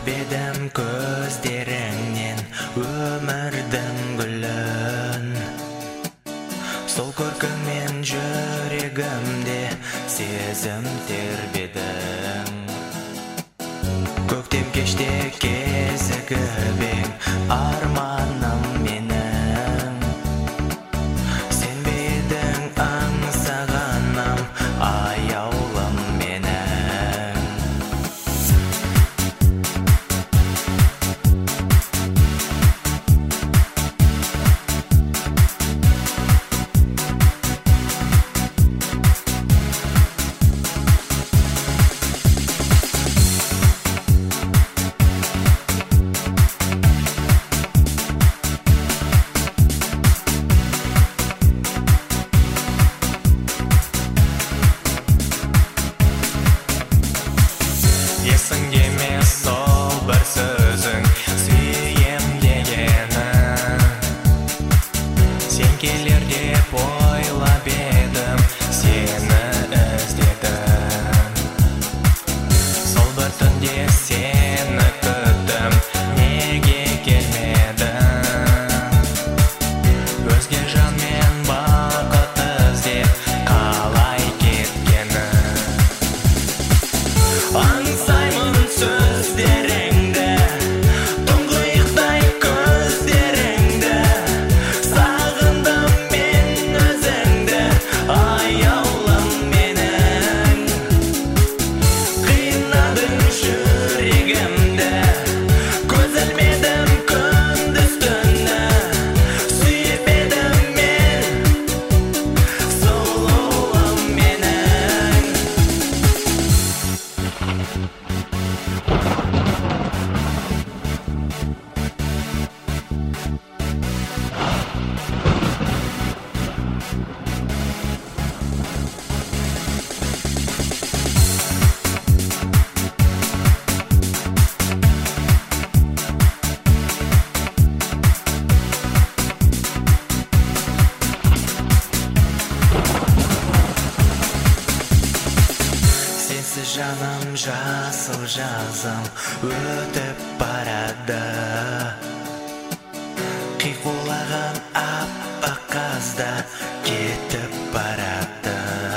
Көрбедім көздеріңнен өмірдің гүлін. Сол көркіңмен жүрегімде сезім тербедің. Көктем кеште кезігіп арманым менің. Сен бедің аңсағаным, аяулым менің. Есіңде ме сол бір сөзің, сүйем дегенің? Сен келер деп ойлап едім, сені іздедім. Сол бір түнде сені күттім, неге келмедің? Өзге жанмен бақыт іздеп қалай кеткенің? Аңсаймын сөздеріңді, тұңғиықтай көздеріңді. Сағындым мен өзіңді, аяулым менің. Қинадың жүрегімді, көз ілмедім күндіз түні. Сүйіп едім мен, сұлуым менің. Сенсіз жаным жасыл жазым өтіп барады. Қиқулаған аппақ қазда кетіп барады.